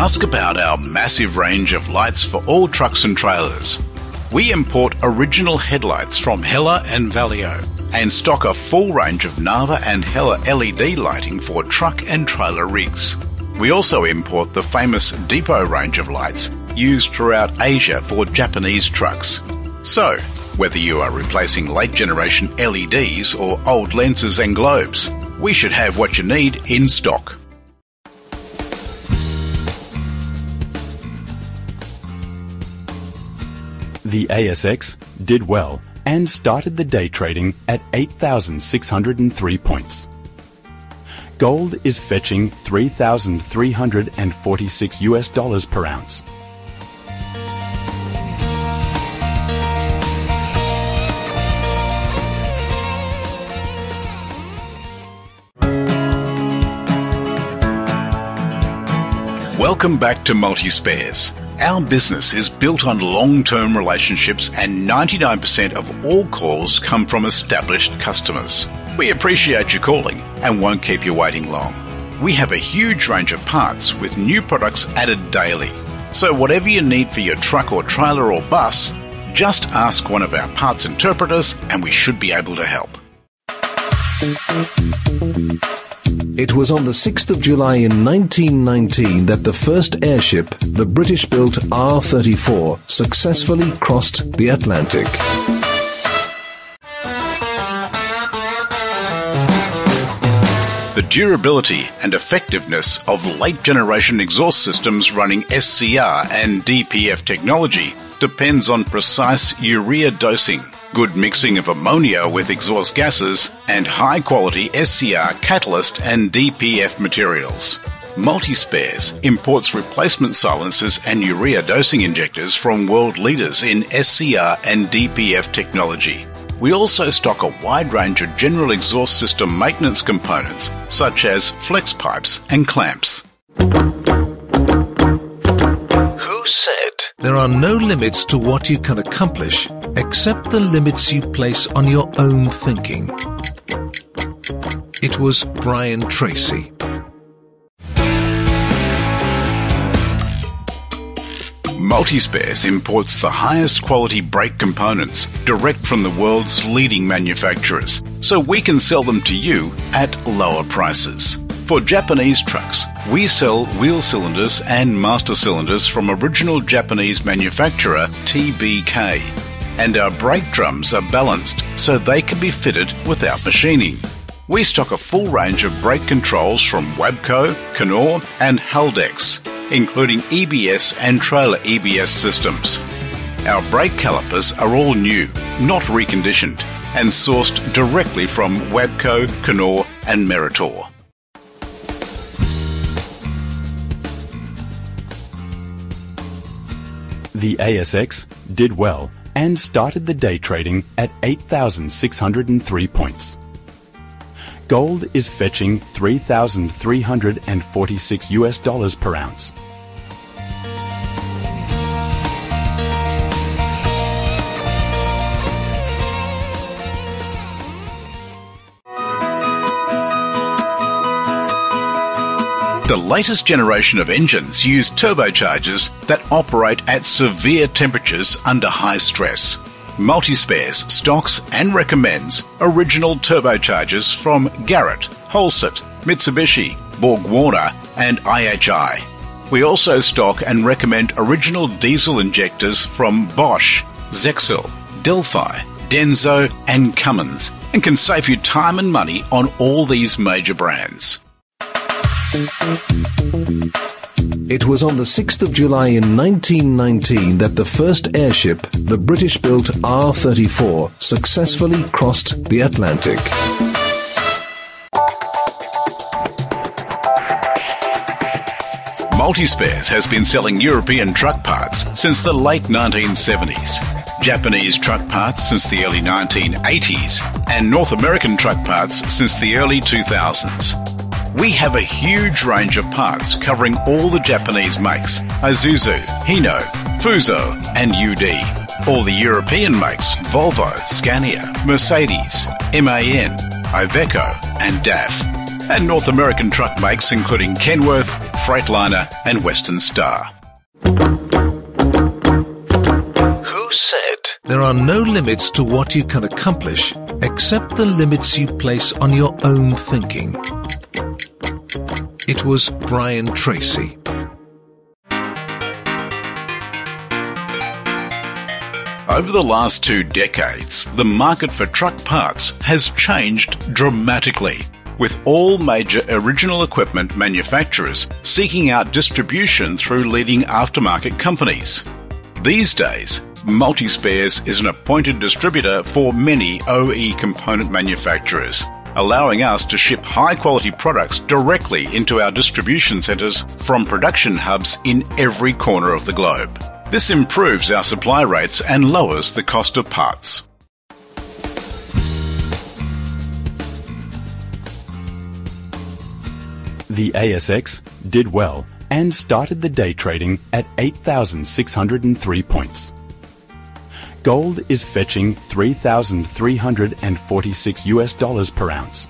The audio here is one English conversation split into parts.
Ask about our massive range of lights for all trucks and trailers. We import original headlights from Hella and Valeo and stock a full range of Nava and Hella LED lighting for truck and trailer rigs. We also import the famous Depot range of lights used throughout Asia for Japanese trucks. So, whether you are replacing late generation LEDs or old lenses and globes, we should have what you need in stock. The ASX did well and started the day trading at 8,603 points. Gold is fetching $3,346 per ounce. Welcome back to Multi-Spares. Our business is built on long-term relationships and 99% of all calls come from established customers. We appreciate you calling and won't keep you waiting long. We have a huge range of parts with new products added daily. So whatever you need for your truck or trailer or bus, just ask one of our parts interpreters and we should be able to help. It was on the 6th of July in 1919 that the first airship, the British-built R-34, successfully crossed the Atlantic. The durability and effectiveness of late-generation exhaust systems running SCR and DPF technology depends on precise urea dosing, good mixing of ammonia with exhaust gases, and high-quality SCR catalyst and DPF materials. Multi-Spares imports replacement silencers and urea dosing injectors from world leaders in SCR and DPF technology. We also stock a wide range of general exhaust system maintenance components, such as flex pipes and clamps. Who said? There are no limits to what you can accomplish, except the limits you place on your own thinking. It was Brian Tracy. Multi-Spares imports the highest quality brake components direct from the world's leading manufacturers, so we can sell them to you at lower prices. For Japanese trucks, we sell wheel cylinders and master cylinders from original Japanese manufacturer TBK, and our brake drums are balanced so they can be fitted without machining. We stock a full range of brake controls from Wabco, Knorr and Haldex, including EBS and trailer EBS systems. Our brake calipers are all new, not reconditioned, and sourced directly from Wabco, Knorr and Meritor. The ASX did well and started the day trading at 8,603 points. Gold is fetching $3,346 per ounce. The latest generation of engines use turbochargers that operate at severe temperatures under high stress. Multi-Spares stocks and recommends original turbochargers from Garrett, Holset, Mitsubishi, Borg-Warner and IHI. We also stock and recommend original diesel injectors from Bosch, Zexel, Delphi, Denso and Cummins, and can save you time and money on all these major brands. It was on the 6th of July in 1919 that the first airship, the British-built R-34, successfully crossed the Atlantic. Multi-Spares has been selling European truck parts since the late 1970s, Japanese truck parts since the early 1980s, and North American truck parts since the early 2000s. We have a huge range of parts covering all the Japanese makes, Isuzu, Hino, Fuso and UD. All the European makes, Volvo, Scania, Mercedes, MAN, Iveco and DAF. and North American truck makes including Kenworth, Freightliner and Western Star. Who said? There are no limits to what you can accomplish except the limits you place on your own thinking. It was Brian Tracy. Over the last 2 decades, the market for truck parts has changed dramatically, with all major original equipment manufacturers seeking out distribution through leading aftermarket companies. These days, Multispares is an appointed distributor for many OE component manufacturers, allowing us to ship high-quality products directly into our distribution centres from production hubs in every corner of the globe. This improves our supply rates and lowers the cost of parts. The ASX did well and started the day trading at 8,603 points. Gold is fetching $3,346 per ounce.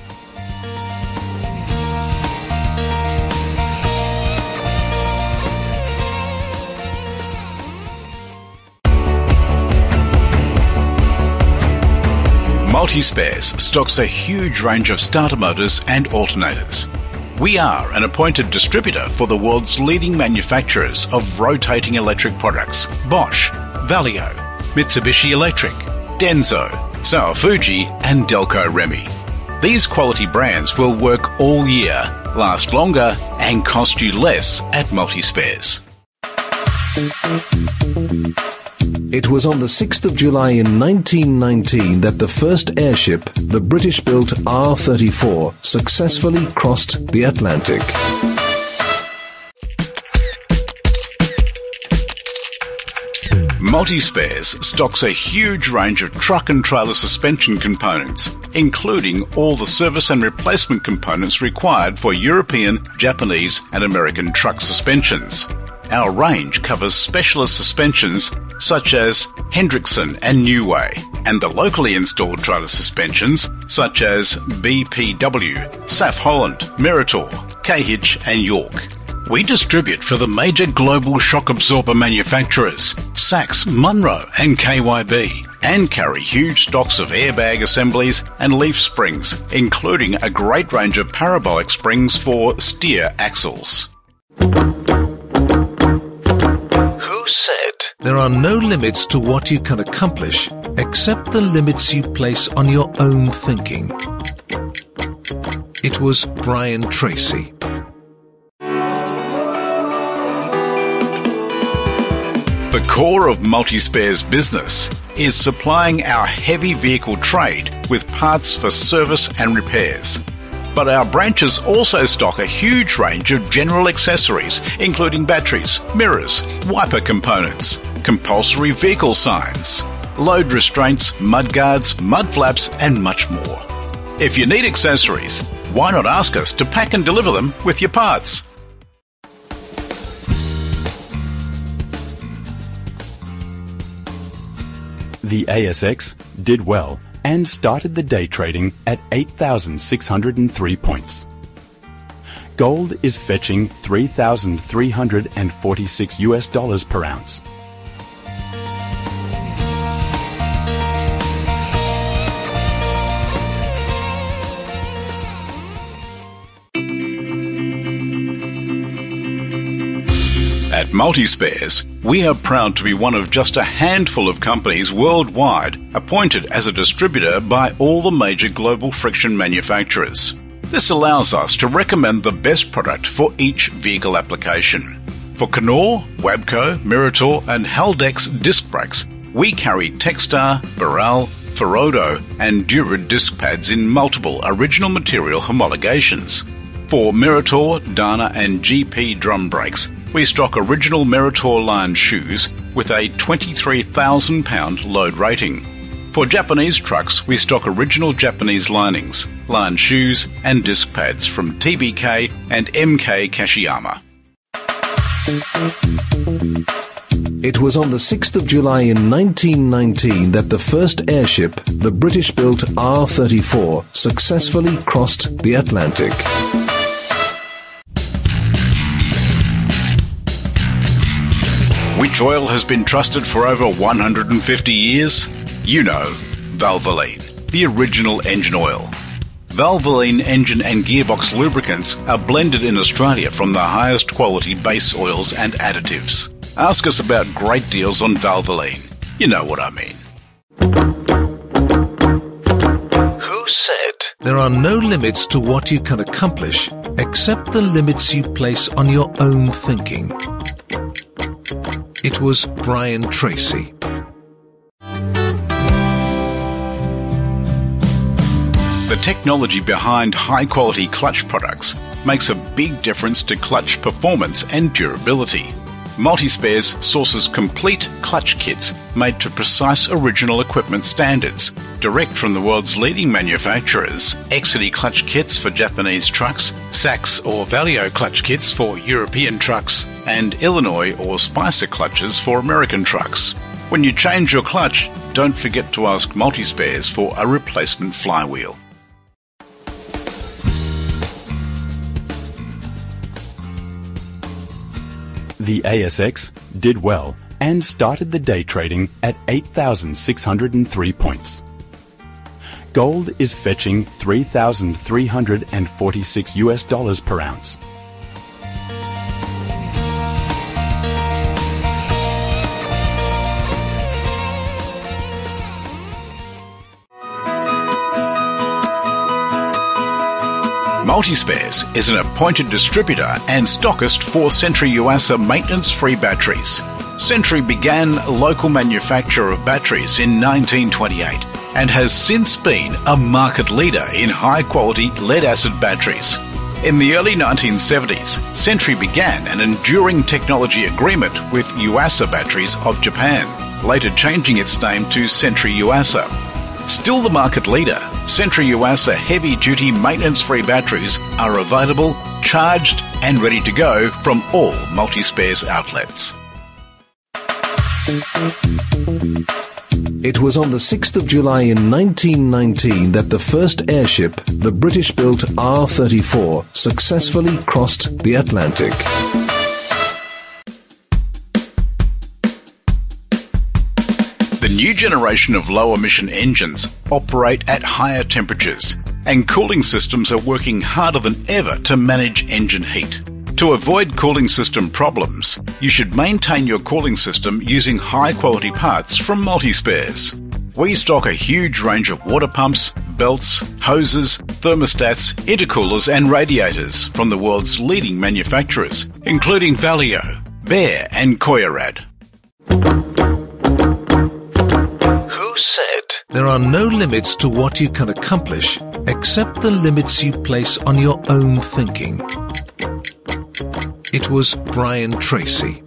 Multispares stocks a huge range of starter motors and alternators. We are an appointed distributor for the world's leading manufacturers of rotating electric products: Bosch, Valeo, Mitsubishi Electric, Denso, Saofuji and Delco Remy. These quality brands will work all year, last longer and cost you less at Multispares. It was on the 6th of July in 1919 that the first airship, the British-built R-34, successfully crossed the Atlantic. Multispares stocks a huge range of truck and trailer suspension components, including all the service and replacement components required for European, Japanese and American truck suspensions. Our range covers specialist suspensions such as Hendrickson and New Way, and the locally installed trailer suspensions such as BPW, Saf Holland, Meritor, K-Hitch and York. We distribute for the major global shock absorber manufacturers, Sachs, Munro and KYB, and carry huge stocks of airbag assemblies and leaf springs, including a great range of parabolic springs for steer axles. Who said? There are no limits to what you can accomplish except the limits you place on your own thinking. It was Brian Tracy. The core of Multispares' business is supplying our heavy vehicle trade with parts for service and repairs. But our branches also stock a huge range of general accessories, including batteries, mirrors, wiper components, compulsory vehicle signs, load restraints, mudguards, mud flaps, and much more. If you need accessories, why not ask us to pack and deliver them with your parts? The ASX did well and started the day trading at 8,603 points. Gold is fetching $3,346 per ounce. At Multispares, we are proud to be one of just a handful of companies worldwide appointed as a distributor by all the major global friction manufacturers. This allows us to recommend the best product for each vehicle application. For Knorr, Wabco, Meritor and Haldex disc brakes, we carry Texstar, Boral, Ferodo and Durid disc pads in multiple original material homologations. For Meritor, Dana and GP drum brakes, we stock original Meritor line shoes with a 23,000 pound load rating. For Japanese trucks, we stock original Japanese linings, line shoes and disc pads from TBK and MK Kashiyama. It was on the 6th of July in 1919 that the first airship, the British-built R-34, successfully crossed the Atlantic. Which oil has been trusted for over 150 years? You know, Valvoline, the original engine oil. Valvoline engine and gearbox lubricants are blended in Australia from the highest quality base oils and additives. Ask us about great deals on Valvoline. You know what I mean. Who said? There are no limits to what you can accomplish except the limits you place on your own thinking. It was Brian Tracy. The technology behind high-quality clutch products makes a big difference to clutch performance and durability. Multispares sources complete clutch kits made to precise original equipment standards, direct from the world's leading manufacturers. Exidy clutch kits for Japanese trucks, Sachs or Valeo clutch kits for European trucks, and Illinois or Spicer clutches for American trucks. When you change your clutch, don't forget to ask Multispares for a replacement flywheel. The ASX did well and started the day trading at 8,603 points. Gold is fetching $3,346 per ounce. Multispares is an appointed distributor and stockist for Century Yuasa maintenance-free batteries. Century began local manufacture of batteries in 1928 and has since been a market leader in high-quality lead-acid batteries. In the early 1970s, Century began an enduring technology agreement with Yuasa Batteries of Japan, later changing its name to Century Yuasa. Still the market leader, Century Yuasa heavy-duty maintenance-free batteries are available, charged and ready to go from all Multispares outlets. It was on the 6th of July in 1919 that the first airship, the British-built R-34, successfully crossed the Atlantic. The new generation of low-emission engines operate at higher temperatures, and cooling systems are working harder than ever to manage engine heat. To avoid cooling system problems, you should maintain your cooling system using high-quality parts from Multispares. We stock a huge range of water pumps, belts, hoses, thermostats, intercoolers and radiators from the world's leading manufacturers, including Valeo, Bear and Koyarad. Said. There are no limits to what you can accomplish except the limits you place on your own thinking. It was Brian Tracy.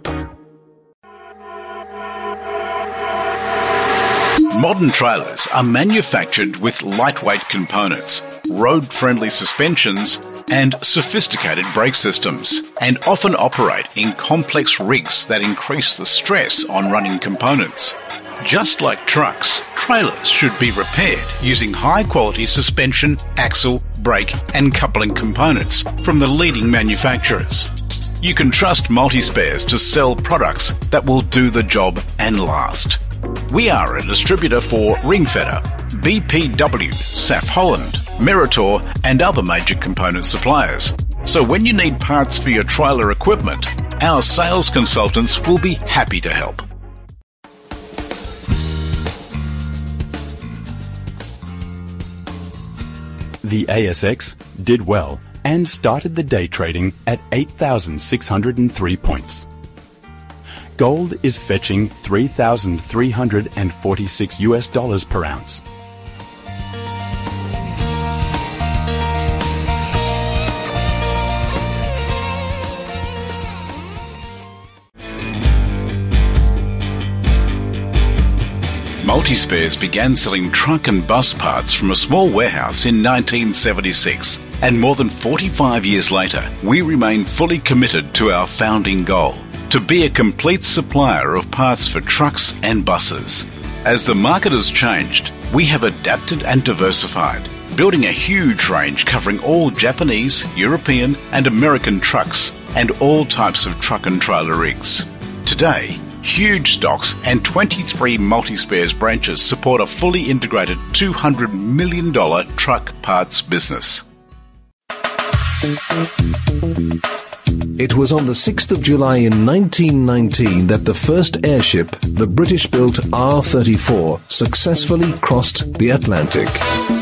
Modern trailers are manufactured with lightweight components, road-friendly suspensions and sophisticated brake systems, and often operate in complex rigs that increase the stress on running components. Just like trucks, trailers should be repaired using high-quality suspension, axle, brake and coupling components from the leading manufacturers. You can trust Multispares to sell products that will do the job and last. We are a distributor for Ringfeder, BPW, Saf Holland, Meritor and other major component suppliers. So when you need parts for your trailer equipment, our sales consultants will be happy to help. The ASX did well and started the day trading at 8,603 points. Gold is fetching $3,346 per ounce. Multispares began selling truck and bus parts from a small warehouse in 1976, and more than 45 years later, we remain fully committed to our founding goal, to be a complete supplier of parts for trucks and buses. As the market has changed, we have adapted and diversified, building a huge range covering all Japanese, European and American trucks and all types of truck and trailer rigs. Today, huge stocks and 23 multi-spares branches support a fully integrated $200 million truck parts business. It was on the 6th of July in 1919 that the first airship, the British-built R-34, successfully crossed the Atlantic.